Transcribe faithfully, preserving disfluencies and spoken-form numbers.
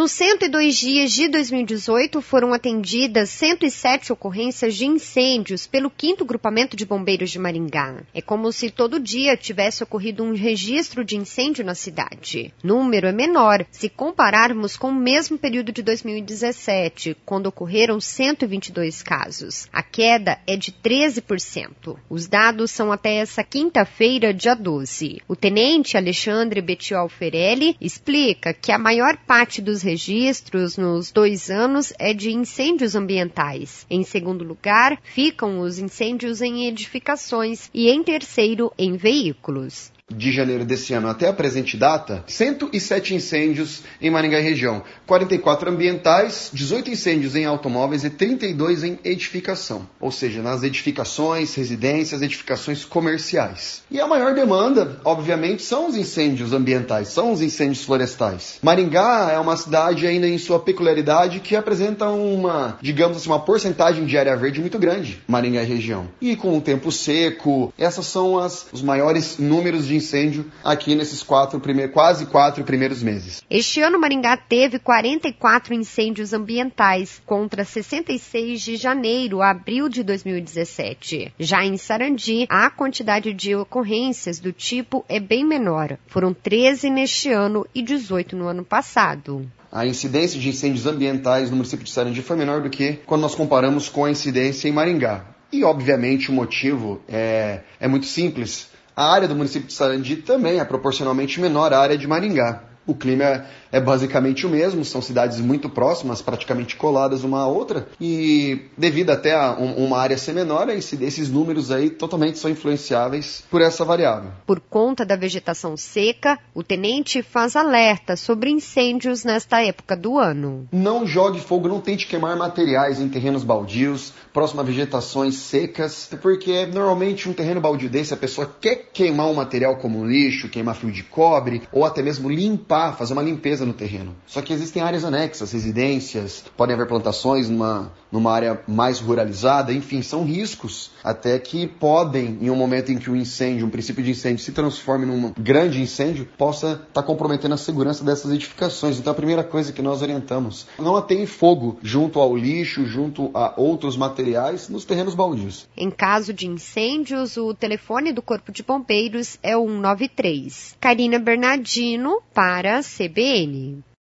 Nos cento e dois dias de dois mil e dezoito, foram atendidas cento e sete ocorrências de incêndios pelo quinto Grupamento de Bombeiros de Maringá. É como se todo dia tivesse ocorrido um registro de incêndio na cidade. O número é menor se compararmos com o mesmo período de dois mil e dezessete, quando ocorreram cento e vinte e dois casos. A queda é de treze por cento. Os dados são até essa quinta-feira, dia doze. O tenente Alexandre Betiol Ferelli explica que a maior parte dos registros nos dois anos é de incêndios ambientais. Em segundo lugar, ficam os incêndios em edificações e em terceiro, em veículos. De janeiro desse ano até a presente data, cento e sete incêndios em Maringá e região, quarenta e quatro ambientais, dezoito incêndios em automóveis e trinta e dois em edificação, ou seja, nas edificações, residências, edificações comerciais. E a maior demanda, obviamente, são os incêndios ambientais, são os incêndios florestais. Maringá é uma cidade ainda em sua peculiaridade que apresenta uma, digamos assim, uma porcentagem de área verde muito grande, Maringá e região. E com o tempo seco, essas são as, os maiores números de incêndio aqui nesses quatro primeiros, quase quatro primeiros meses. Este ano, Maringá teve quarenta e quatro incêndios ambientais, contra sessenta e seis de janeiro a abril de dois mil e dezessete. Já em Sarandi, a quantidade de ocorrências do tipo é bem menor. Foram treze neste ano e dezoito no ano passado. A incidência de incêndios ambientais no município de Sarandi foi menor do que quando nós comparamos com a incidência em Maringá. E, obviamente, o motivo é, é muito simples. A área do município de Sarandi também é proporcionalmente menor à área de Maringá. O clima é, é basicamente o mesmo, são cidades muito próximas, praticamente coladas uma à outra, e devido até a um, uma área ser menor, esse, esses números aí totalmente são influenciáveis por essa variável. Por conta da vegetação seca, o tenente faz alerta sobre incêndios nesta época do ano. Não jogue fogo, não tente queimar materiais em terrenos baldios, próximo a vegetações secas, porque normalmente um terreno baldio desse, a pessoa quer queimar um material como um lixo, queimar fio de cobre, ou até mesmo limpar, fazer uma limpeza no terreno. Só que existem áreas anexas, residências, podem haver plantações numa, numa área mais ruralizada, enfim, são riscos até que podem, em um momento em que o incêndio, um princípio de incêndio se transforme num grande incêndio, possa estar tá comprometendo a segurança dessas edificações. Então a primeira coisa que nós orientamos, não ateiem fogo junto ao lixo, junto a outros materiais nos terrenos baldios. Em caso de incêndios, o telefone do Corpo de Bombeiros é o cento e noventa e três. Karina Bernardino para a C B N.